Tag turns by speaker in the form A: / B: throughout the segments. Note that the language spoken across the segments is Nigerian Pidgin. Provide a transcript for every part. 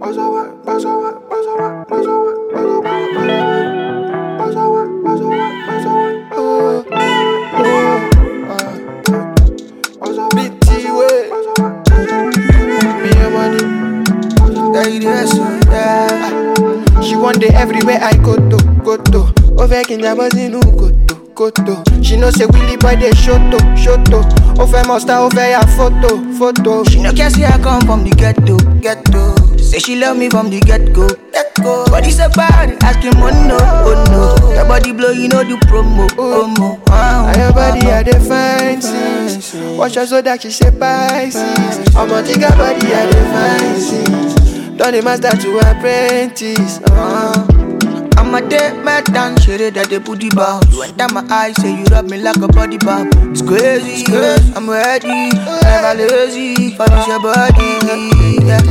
A: She one day everywhere I go to. Over Kenya Bazinu koto. She know say Willie boy they shoto. Over Monster over ya photo.
B: She no care say I come from the ghetto. Say she love me from the get-go. But it's about it, asking money, oh no. Your body blow, you know do promo.
A: Your body had the fancies. Watch her so that she say Pisces. I'ma think her body had the fancies. Turn the master to apprentice.
B: I'm a dead man down, shit that they put the bounce. You enter my eyes, say you rub me like a body bomb. It's crazy, I'm ready, never lazy. For this your body, yeah.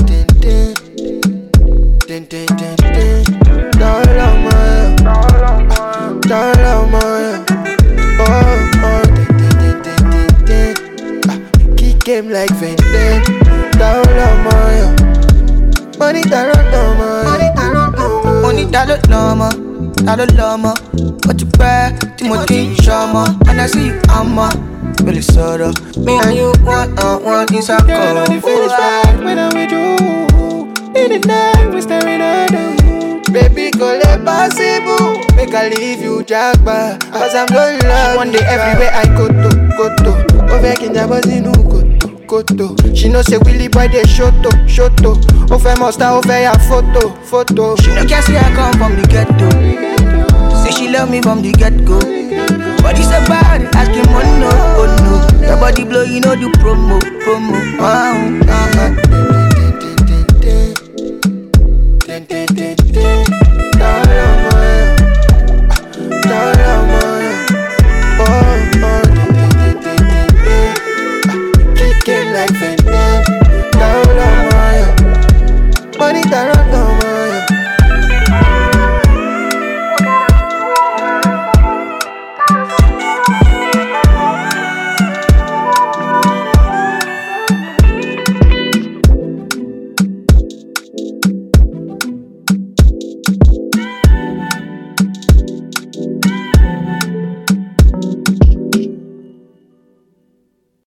A: Kick game like Vendetta. Money
B: talent lama. But you bad, Timothy Shama. And I see you, I'm really sorrow. Me and you, one is a call.
A: Finish right when I'm with you. In the night, we staring at the moon. Baby, call it possible. Make I leave you, Jagba. Cause I'm no love. One day everywhere I go to. Over Kenya Bazinu koto. She know say Willie boy they shoto. Over Monster over ya photo.
B: She no care say I come from the ghetto. Say she love me from the get-go. But it's about it, asking money, oh no. Your body blow, you know do promo.